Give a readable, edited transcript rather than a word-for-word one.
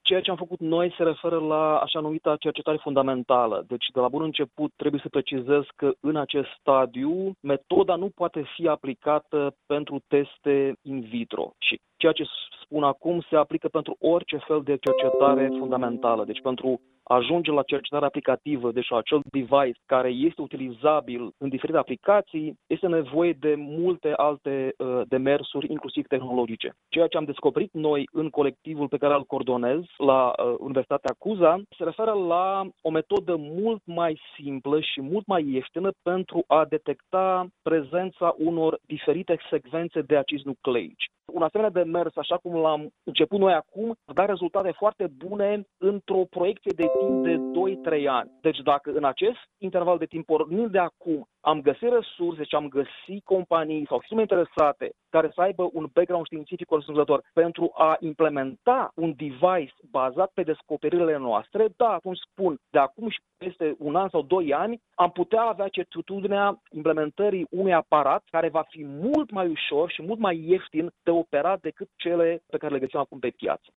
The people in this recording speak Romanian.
Ceea ce am făcut noi se referă la așa numita cercetare fundamentală. Deci, de la bun început, trebuie să precizez că în acest stadiu metoda nu poate fi aplicată pentru teste in vitro. Și ceea ce spun acum se aplică pentru orice fel de cercetare fundamentală. Deci, pentru a ajunge la cercetare aplicativă, deci la acel device care este utilizabil în diferite aplicații, este nevoie de multe alte demersuri, inclusiv tehnologice. Ceea ce am descoperit noi în colectivul pe care îl coordonez la Universitatea Cuza se referă la o metodă mult mai simplă și mult mai ieftină pentru a detecta prezența unor diferite secvențe de acizi nucleici. Un asemenea demers, așa cum l-am început noi acum, da rezultate foarte bune într-o proiecție de timp de 2-3 ani. Deci dacă în acest interval de timp, pornind de acum, am găsit resurse și am găsit companii sau firme interesate care să aibă un background științific corespunzător pentru a implementa un device bazat pe descoperirile noastre, da, atunci spun, de acum și peste 1 an sau 2 ani, am putea avea certitudinea implementării unui aparat care va fi mult mai ușor și mult mai ieftin de operat decât cele pe care le găsim acum pe piață.